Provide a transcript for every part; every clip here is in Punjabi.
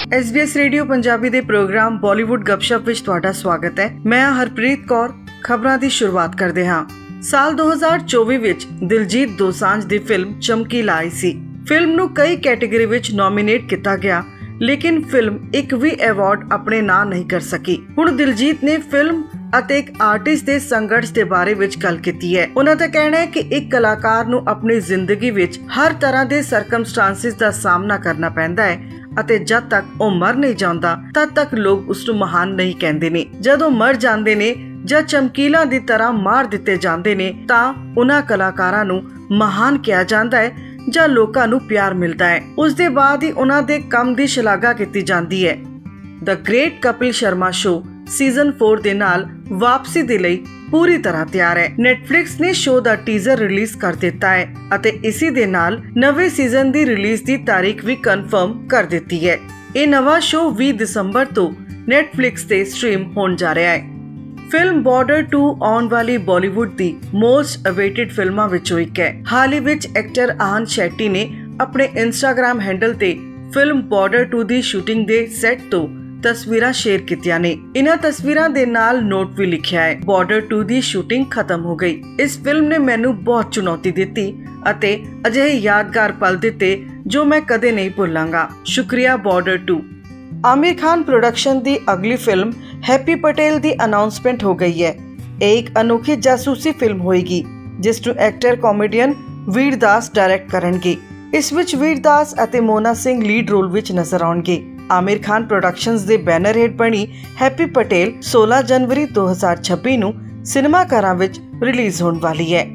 SBS ਰੇਡੀਓ ਪੰਜਾਬੀ ਦੇ ਪ੍ਰੋਗਰਾਮ ਬਾਲੀਵੁੱਡ ਗੱਪਸ਼ਪ ਵਿੱਚ ਤੁਹਾਡਾ ਸਵਾਗਤ ਹੈ। ਮੈਂ ਹਰਪ੍ਰੀਤ ਕੌਰ। ਖਬਰਾਂ ਦੀ ਸ਼ੁਰੂਆਤ ਕਰਦੇ ਹਾਂ। ਸਾਲ 2024 ਵਿੱਚ ਦਿਲਜੀਤ ਦੋਸਾਂਝ ਦੀ ਫਿਲਮ ਚਮਕੀਲਾ ਆਈ ਸੀ। ਫਿਲਮ ਨੂੰ ਕਈ ਕੈਟੇਗਰੀ ਵਿੱਚ ਨੋਮੀਨੇਟ ਕੀਤਾ ਗਿਆ, ਲੇਕਿਨ ਫਿਲਮ ਇੱਕ ਵੀ ਅਵਾਰਡ ਆਪਣੇ ਨਾਂ ਨਹੀਂ ਕਰ ਸਕੀ। ਹੁਣ ਦਿਲਜੀਤ ਨੇ ਫਿਲਮ ਅਤੇ ਇੱਕ ਆਰਟਿਸਟ ਦੇ ਸੰਘਰਸ਼ ਦੇ ਬਾਰੇ ਵਿੱਚ ਗੱਲ ਕੀਤੀ ਹੈ। ਉਹਨਾਂ ਦਾ ਕਹਿਣਾ ਹੈ ਕਿ ਇੱਕ ਕਲਾਕਾਰ ਨੂੰ ਆਪਣੀ ਜ਼ਿੰਦਗੀ ਵਿੱਚ ਹਰ ਤਰ੍ਹਾਂ ਦੇ ਸਰਕਮਸਟੈਂਸਿਸ ਦਾ ਸਾਹਮਣਾ ਕਰਨਾ ਪੈਂਦਾ ਹੈ ਅਤੇ ਜਦ ਤੱਕ ਉਹ ਮਰ ਨਹੀਂ ਜਾਂਦਾ ਤਦ ਤੱਕ ਲੋਕ ਉਸ ਨੂੰ ਮਹਾਨ ਨਹੀਂ ਕਹਿੰਦੇ ਨੇ। ਜਦੋਂ ਮਰ ਜਾਂਦੇ ਨੇ ਜਾਂ ਚਮਕੀਲਾ ਦੀ ਤਰ੍ਹਾਂ ਮਾਰ ਦਿੱਤੇ ਜਾਂਦੇ ਨੇ ਤਾਂ ਉਹਨਾਂ ਕਲਾਕਾਰਾਂ ਨੂੰ ਮਹਾਨ ਕਿਹਾ ਜਾਂਦਾ ਹੈ ਜਾਂ ਲੋਕਾਂ ਨੂੰ ਪਿਆਰ ਮਿਲਦਾ ਹੈ। ਉਸ ਦੇ ਬਾਅਦ ਹੀ ਉਹਨਾਂ ਦੇ ਕੰਮ ਦੀ ਸ਼ਲਾਘਾ ਕੀਤੀ ਜਾਂਦੀ ਹੈ। The great Kapil Sharma show season 4 ਦੇ ਨਾਲ ਵਾਪਸੀ ਦੇ ਲਈ ਪੂਰੀ ਤਰ੍ਹਾਂ ਤਿਆਰ ਹੈ। ਨੈਟਫਲਿਕਸ ਨੇ ਸ਼ੋ ਦਾ ਟੀਜ਼ਰ ਰਿਲੀਜ਼ ਕਰ ਦਿੱਤਾ ਹੈ ਅਤੇ ਇਸੇ ਦੇ ਨਾਲ ਨਵੇਂ ਸੀਜ਼ਨ ਦੀ ਰਿਲੀਜ਼ ਦੀ ਤਾਰੀਖ ਵੀ ਕਨਫਰਮ ਕਰ ਦਿੱਤੀ ਹੈ। ਇਹ ਨਵਾਂ ਸ਼ੋ 20 ਦਸੰਬਰ ਤੋਂ ਨੈਟਫਲਿਕਸ ਤੇ ਸਟ੍ਰੀਮ ਹੋਣ ਜਾ ਰਿਹਾ ਹੈ। ਫਿਲਮ ਬਾਰਡਰ 2 ਆਉਣ ਵਾਲੀ ਬਾਲੀਵੁੱਡ ਦੀ ਮੋਸਟ ਅਵੇਟਡ ਫਿਲਮਾਂ ਵਿੱਚੋਂ ਇੱਕ ਹੈ। ਹਾਲ ਹੀ ਵਿੱਚ ਐਕਟਰ ਆਹਨ ਸ਼ੈਟੀ ਨੇ ਆਪਣੇ ਇੰਸਟਾਗ੍ਰਾਮ ਹੈਂਡਲ ਤੇ ਫਿਲਮ ਬਾਰਡਰ 2 ਦੀ ਸ਼ੂਟਿੰਗ ਦੇ ਸੈੱਟ ਤੋਂ ਤਸਵੀਰਾਂ ਸ਼ੇਅਰ ਕੀਤੀਆਂ ਨੇ। ਇਹਨਾਂ ਤਸਵੀਰਾਂ ਦੇ ਨਾਲ ਨੋਟ ਵੀ ਲਿਖਿਆ ਹੈ, ਬਾਰਡਰ 2 ਦੀ ਸ਼ੂਟਿੰਗ ਖਤਮ ਹੋ ਗਈ। ਇਸ ਫਿਲਮ ਨੇ ਮੈਨੂੰ ਬਹੁਤ ਚੁਣੌਤੀ ਦਿੱਤੀ ਅਤੇ ਅਜਿਹੇ ਯਾਦਗਾਰ ਪਲ ਦਿੱਤੇ ਜੋ ਮੈਂ ਕਦੇ ਨਹੀਂ ਭੁੱਲਾਂਗਾ। ਸ਼ੁਕਰੀਆ ਬਾਰਡਰ 2। ਆਮਿਰ ਖਾਨ ਪ੍ਰੋਡਕਸ਼ਨ ਦੀ ਅਗਲੀ ਫਿਲਮ ਹੈਪੀ ਪਟੇਲ ਦੀ ਅਨਾਉਂਸਮੈਂਟ ਹੋ ਗਈ ਹੈ। ਇਹ ਇੱਕ ਅਨੋਖੀ ਜਾਸੂਸੀ ਫਿਲਮ ਹੋਏਗੀ ਜਿਸ ਨੂੰ actor comedian Vir Das direct ਕਰਨਗੇ। ਇਸ ਵਿੱਚ ਵੀਰ ਦਾਸ ਅਤੇ ਮੋਨਾ ਸਿੰਘ ਲੀਡ ਰੋਲ ਵਿੱਚ ਨਜ਼ਰ ਆਉਣਗੇ। ਆਮਿਰ ਖਾਨ ਪ੍ਰੋਡਕਸ਼ਨਸ ਦੇ ਬੈਨਰ ਹੇਠ ਬਣੀ ਹੈਪੀ ਪਟੇਲ 16 ਜਨਵਰੀ 2026 ਨੂੰ ਸਿਨੇਮਾ ਘਰਾਂ ਵਿੱਚ ਰਿਲੀਜ਼ ਹੋਣ ਵਾਲੀ ਹੈ।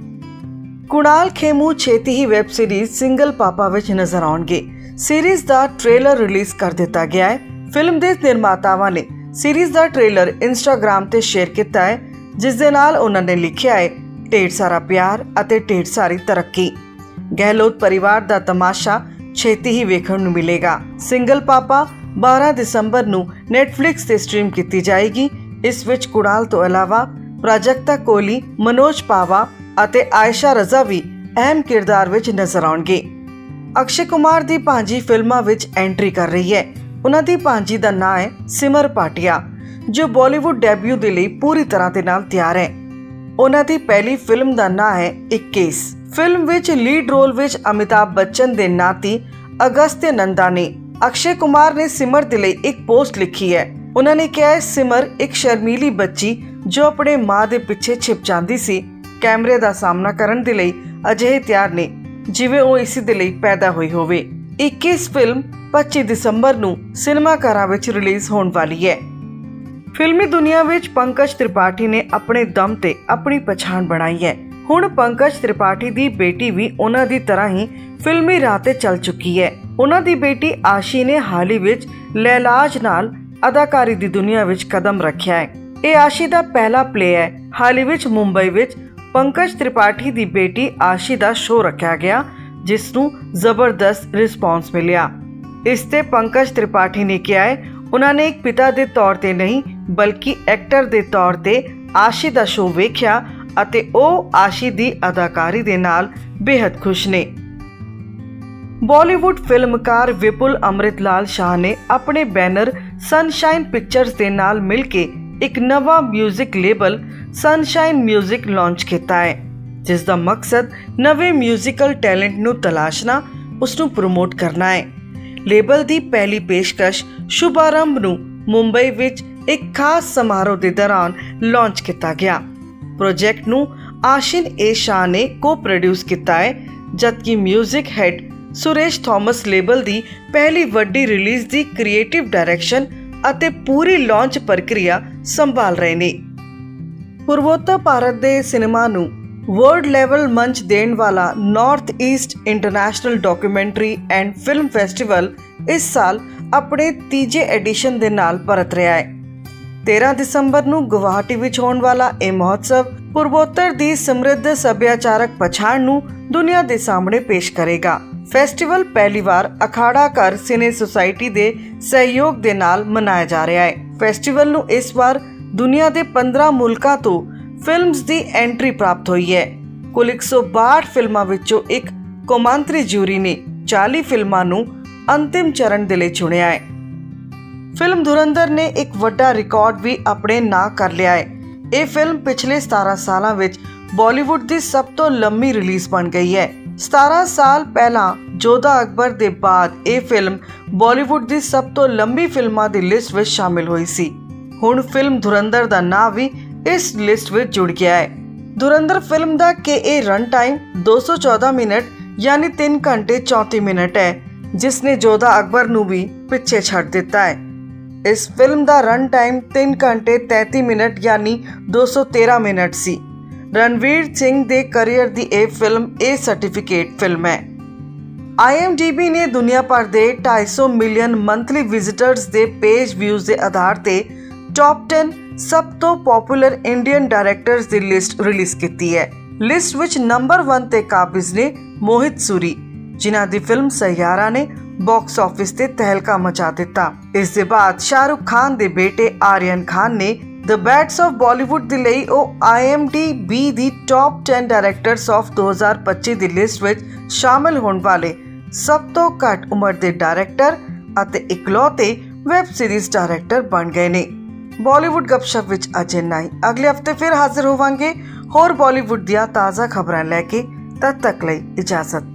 ਕੁਣਾਲ ਖੇਮੂ ਛੇਤੀ ਹੀ ਵੈਬ ਸੀਰੀਜ਼ ਸਿੰਗਲ ਪਾਪਾ ਵਿੱਚ ਨਜ਼ਰ ਆਉਣਗੇ। ਸੀਰੀਜ਼ ਦਾ ਟ੍ਰੇਲਰ ਰਿਲੀਜ਼ ਕਰ ਦਿੱਤਾ ਗਿਆ ਹੈ। ਫਿਲਮ ਦੇ ਨਿਰਮਾਤਾਵਾਂ ਨੇ ਸੀਰੀਜ਼ ਦਾ ਟ੍ਰੇਲਰ ਇੰਸਟਾਗ੍ਰਾਮ ਤੇ ਸ਼ੇਅਰ ਕੀਤਾ ਹੈ, ਜਿਸ ਦੇ ਨਾਲ ਉਹਨਾਂ ਨੇ ਲਿਖਿਆ ਹੈ, ਢੇਰ ਸਾਰਾ ਪਿਆਰ ਅਤੇ ਢੇਰ ਸਾਰੀ ਤਰੱਕੀ। ਗਹਿਲੋਤ ਪਰਿਵਾਰ ਦਾ ਤਮਾਸ਼ਾ ਛੇਤੀ ਹੀ ਵੇਖਣ ਨੂੰ ਮਿਲੇਗਾ। ਸਿੰਗਲ ਪਾਪਾ 12 ਦਸੰਬਰ ਨੂੰ ਨੈਟਫਲਿਕਸ ਤੇ ਸਟ੍ਰੀਮ ਕੀਤੀ ਜਾਏਗੀ। ਇਸ ਵਿੱਚ ਕੁਣਾਲ ਤੋਂ ਇਲਾਵਾ ਪ੍ਰਾਜਕਤਾ ਕੋਹਲੀ, ਮਨੋਜ ਪਾਵਾ ਅਤੇ ਆਇਸ਼ਾ ਰਜ਼ਾ ਵੀ ਅਹਿਮ ਕਿਰਦਾਰ ਵਿੱਚ ਨਜ਼ਰ ਆਉਣਗੇ। ਅਕਸ਼ੇ ਕੁਮਾਰ ਦੀ ਭਾਂਜੀ ਫਿਲਮਾਂ ਵਿੱਚ ਐਂਟਰੀ ਕਰ ਰਹੀ ਹੈ। ਉਹਨਾਂ ਦੀ ਭਾਂਜੀ ਦਾ ਨਾਂ ਹੈ ਸਿਮਰ ਭਾਟੀਆ, ਜੋ ਬਾਲੀਵੁੱਡ ਡੈਬਿਊ ਦੇ ਲਈ ਪੂਰੀ ਤਰ੍ਹਾਂ ਦੇ ਨਾਲ ਤਿਆਰ ਹੈ। ਉਹਨਾਂ ਦੀ ਪਹਿਲੀ ਫਿਲਮ ਦਾ ਨਾਂ ਹੈ ਇੱਕ ਕੇਸ। ਫਿਲਮ ਵਿੱਚ ਲੀਡ ਰੋਲ ਵਿੱਚ ਅਮਿਤਾਭ ਬੱਚਨ ਦੇ ਨਾਤੀ ਅਗਸਤਿਆ ਨੰਦਾ ਨੇ। ਅਕਸ਼ੇ ਕੁਮਾਰ ਨੇ ਸਿਮਰ ਦੇ ਲਈ ਇੱਕ ਪੋਸਟ ਲਿਖੀ ਹੈ। ਉਹਨਾਂ ਨੇ ਕਿਹਾ ਹੈ, ਸਿਮਰ ਇੱਕ ਸ਼ਰਮੀਲੀ ਬੱਚੀ ਜੋ ਆਪਣੇ ਮਾਂ ਦੇ ਪਿੱਛੇ ਛਿਪ ਜਾਂਦੀ ਸੀ, ਕੈਮਰੇ ਦਾ ਸਾਹਮਣਾ ਕਰਨ ਦੇ ਲਈ ਅਜਿਹੇ ਤਿਆਰ ਨੇ ਜਿਵੇਂ ਉਹ ਇਸੇ ਦੇ ਲਈ ਪੈਦਾ ਹੋਈ ਹੋਵੇ। 21 ਫਿਲਮ 25 ਦਸੰਬਰ ਨੂੰ ਸਿਨੇਮਾ ਘਰਾਂ ਵਿੱਚ ਰਿਲੀਜ਼ ਹੋਣ ਵਾਲੀ ਹੈ। ਫਿਲਮੀ ਦੁਨੀਆ ਵਿੱਚ ਪੰਕਜ ਤ੍ਰਿਪਾਠੀ ਨੇ ਆਪਣੇ ਦਮ ਤੇ ਆਪਣੀ ਪਛਾਣ ਬਣਾਈ ਹੈ। ਹੁਣ ਪੰਕਜ ਤ੍ਰਿਪਾਠੀ ਦੀ ਬੇਟੀ ਵੀ ਉਹਨਾਂ ਦੀ ਤਰ੍ਹਾਂ ਹੀ ਫਿਲਮੀ ਰਾਹ ਤੇ ਚੱਲ ਚੁੱਕੀ ਹੈ। ਉਹਨਾਂ ਦੀ ਬੇਟੀ ਆਸ਼ੀ ਨੇ ਹਾਲ ਹੀ ਵਿੱਚ ਲੈਲਾਜ ਨਾਲ ਅਦਾਕਾਰੀ ਦੀ ਦੁਨੀਆ ਵਿੱਚ ਕਦਮ ਰੱਖਿਆ ਹੈ। ਇਹ ਆਸ਼ੀ ਦਾ ਪਹਿਲਾ ਪਲੇ ਹੈ। ਹਾਲ ਹੀ ਵਿੱਚ ਮੁੰਬਈ ਵਿੱਚ ਪੰਕਜ ਤ੍ਰਿਪਾਠੀ ਦੀ ਬੇਟੀ ਆਸ਼ੀ ਦਾ ਸ਼ੋਅ ਰੱਖਿਆ ਗਿਆ, ਜਿਸ ਨੂੰ ਜ਼ਬਰਦਸਤ ਰਿਸਪੌਂਸ ਮਿਲਿਆ। ਇਸ ਤੇ ਪੰਕਜ ਤ੍ਰਿਪਾਠੀ ਨੇ ਕਿਹਾ ਹੈ, ਉਹਨਾਂ ਨੇ ਇੱਕ ਪਿਤਾ ਦੇ ਤੌਰ ਤੇ ਨਹੀਂ ਬਲਕਿ ਐਕਟਰ ਦੇ ਤੌਰ ਤੇ ਆਸ਼ੀ ਦਾ ਸ਼ੋਅ ਵੇਖਿਆ ਅਤੇ ਉਹ ਆਸ਼ੀ ਦੀ ਅਦਾਕਾਰੀ ਦੇ ਨਾਲ ਬੇहद ਖੁਸ਼ ਨੇ। ਬਾਲੀਵੁੱਡ ਫਿਲਮਕਾਰ ਵਿਪੁਲ ਅੰਮ੍ਰਿਤਲਾਲ ਸ਼ਾਹ ਨੇ ਆਪਣੇ ਬੈਨਰ ਸਨਸ਼ਾਈਨ ਪਿਕਚਰਸ ਦੇ ਨਾਲ ਮਿਲ ਕੇ ਇੱਕ ਨਵਾਂ music label Sunshine music launch ਕੀਤਾ ਹੈ, ਜਿਸ ਦਾ ਮਕਸਦ ਨਵੇਂ ਮਿਊਜ਼ੀਕਲ ਟੈਲੈਂਟ ਨੂੰ ਤਲਾਸ਼ਣਾ, ਉਸ ਨੂੰ ਪ੍ਰਮੋਟ ਕਰਨਾ ਹੈ। ਲੇਬਲ ਦੀ ਪਹਿਲੀ ਪੇਸ਼ਕਸ਼ ਸ਼ੁਭਾਰੰਭ ਨੂੰ ਮੁੰਬਈ ਵਿੱਚ ਇੱਕ ਖਾਸ ਸਮਾਰੋਹ ਦੇ ਦੌਰਾਨ ਲਾਂਚ ਕੀਤਾ ਗਿਆ। ਪ੍ਰੋਜੈਕਟ ਨੂੰ ਆਸ਼ਿਨ ਏ ਸ਼ਾਹ ਨੇ ਕੋ-ਪ੍ਰੋਡਿਊਸ ਕੀਤਾ ਹੈ, ਜਦਕਿ music head Suresh Thomas label ਦੀ ਪਹਿਲੀ ਵੱਡੀ ਰਿਲੀਜ਼ ਦੀ ਕ੍ਰੀਏਟਿਵ ਡਾਇਰੈਕਸ਼ਨ ਅਤੇ ਪੂਰੀ ਲਾਂਚ ਪ੍ਰਕਿਰਿਆ ਸੰਭਾਲ ਰਹੇ ਨੇ। ਪੂਰਵੋਤਰ ਭਾਰਤ ਦੇ ਸਿਨੇਮਾ ਨੂੰ ਵਰਲਡ ਲੈਵਲ ਮੰਚ ਦੇਣ ਵਾਲਾ North East International Documentary and Film Festival ਇਸ ਸਾਲ ਆਪਣੇ ਤੀਜੇ ਐਡੀਸ਼ਨ ਦੇ ਨਾਲ ਪਰਤ ਰਿਹਾ ਹੈ। 13 ਦਸੰਬਰ ਨੂੰ ਗੁਵਾਹਾਟੀ ਵਿੱਚ ਹੋਣ ਵਾਲਾ ਇਹ ਮਹੋਤਸਵ ਪੂਰਵੋਤਰ ਦੀ ਸਮਰਿੱਧ ਸੱਭਿਆਚਾਰਕ ਪਛਾਣ ਨੂੰ ਦੁਨੀਆ ਦੇ ਸਾਹਮਣੇ ਪੇਸ਼ ਕਰੇਗਾ। ਫੈਸਟੀਵਲ ਪਹਿਲੀ ਵਾਰ ਅਖਾੜਾ ਘਰ ਸਿਨੇ ਸੁਸਾਇਟੀ ਦੇ ਸਹਿਯੋਗ ਦੇ ਨਾਲ ਮਨਾਇਆ ਜਾ ਰਿਹਾ ਹੈ। ਫੈਸਟੀਵਲ ਨੂੰ ਇਸ ਵਾਰ ਦੁਨੀਆ ਦੇ 15 ਮੁਲਕਾਂ ਤੋਂ ਫਿਲਮਸ ਦੀ ਐਂਟਰੀ ਪ੍ਰਾਪਤ ਹੋਈ ਹੈ। ਕੁੱਲ 162 ਫਿਲਮਾਂ ਵਿੱਚੋਂ ਇੱਕ ਕੌਮਾਂਤਰੀ ਜੂਰੀ ਨੇ 40 ਫਿਲਮਾਂ ਨੂੰ ਅੰਤਿਮ ਚਰਨ ਦੇ ਲਈ ਚੁਣਿਆ ਹੈ। फिल्म धुरंधर ने एक वड्डा रिकॉर्ड भी अपने नां कर लिया है। ये फिल्म पिछले 17 सालों विच बॉलीवुड की सब तो लंबी रिलीज बन गई है। 17 साल पहला जोधा अकबर के बाद ये फिल्म बॉलीवुड की सब तो लंबी फिल्मां की लिस्ट में शामिल हुई सी। हुण फिल्म धुरंधर का नाम भी इस लिस्ट में जुड़ गया है। धुरंधर फिल्म का के रन टाइम 214 मिनट यानी 3 घंटे 34 मिनट है, जिसने जोधा अकबर नू भी पिछे छड़ दिता है। इस फिल्म का रन टाइम 3 घंटे 33 मिनट यानी 213 मिनट सी। रणवीर सिंह दे करियर दी ए फिल्म ए सर्टिफिकेट फिल्म है। IMDb ने दुनिया भर दे 250 मिलियन मंथली विजिटर्स दे पेज व्यूज के आधार ते टॉप 10 सब तो पॉपुलर इंडियन डायरेक्टर्स दी लिस्ट रिलीज की है। लिस्ट विच नंबर 1 ते काबिज ने मोहित सूरी, जिन्हां दी फिल्म सैयारा ने बॉक्स ऑफिस ते तहलका मचा दिता। इस दे बाद शाहरुख खान दे बेटे आर्यन खान ने द बैट्स ऑफ बॉलीवुड दे लई IMDb दी टॉप 10 डायरेक्टर्स ऑफ 2025 दी लिस्ट विच शामिल होने वाले सब तो घट उम्र दे डायरेक्टर अते इकलौते वेब सीरीज डायरेक्टर बन गए ने। बॉलीवुड गपशप विच अज इन्ना ही। अगले हफ्ते फिर हाजिर होवांगे होर बॉलीवुड दियां ताज़ा खबरां लैके। तद तक लई इजाजत।